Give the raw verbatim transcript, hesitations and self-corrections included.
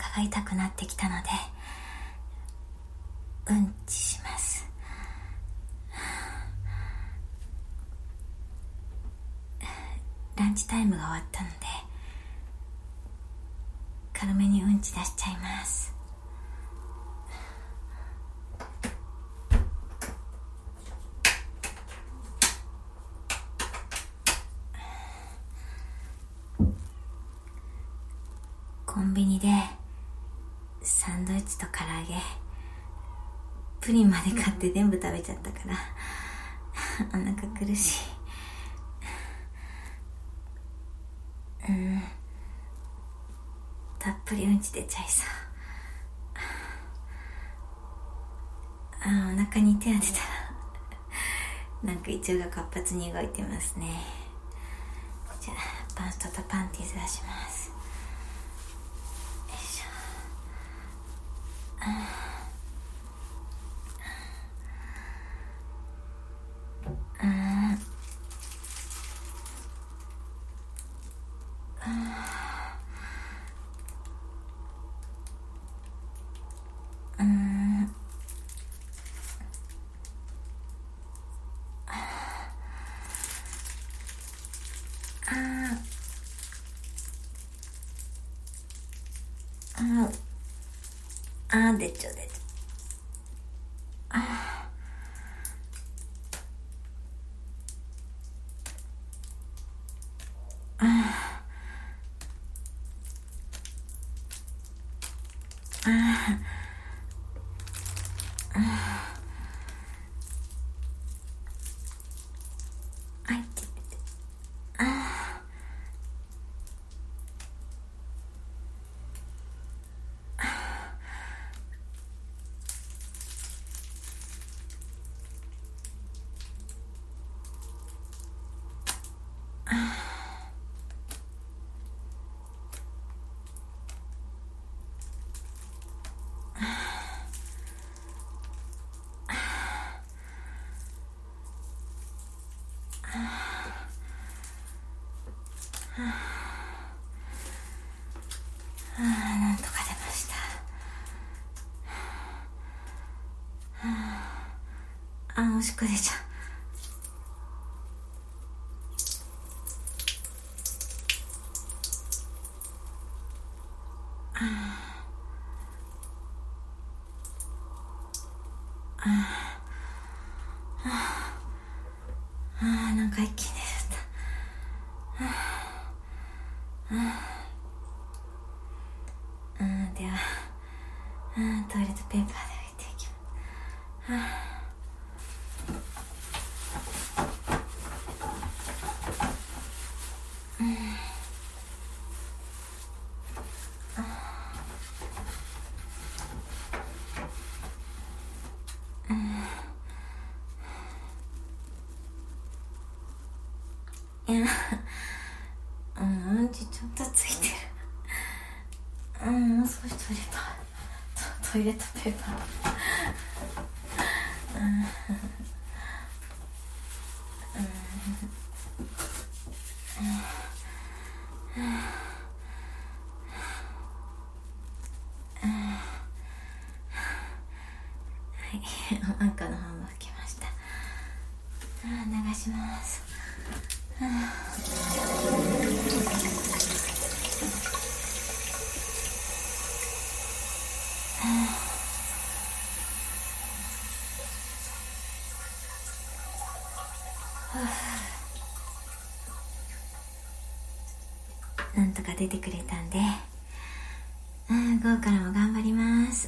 が痛くなってきたのでうんちします。ランチタイムが終わったので軽めにうんち出しちゃいます。コンビニでサンドイッチと唐揚げプリンまで買って全部食べちゃったからお腹苦しい。うんたっぷりうんち出ちゃいそう。あお腹に手当てたらなんか胃腸が活発に動いてますね。じゃあパンストとパンティーズ出します。よいしょ。うんうんああ出ちゃう出ちゃう。ああああいてああなんとか出ました。あおしっこ出ちゃう。あーなんか一気に出ちゃった。うんではうんトイレットペーパーで拭いていきます。いやうんうんちちょっとついてる。うんもう少しトイレットトイレットペーパーはい赤の方も拭きました。流します。なんとか出てくれたんで、うん、午後からも頑張ります。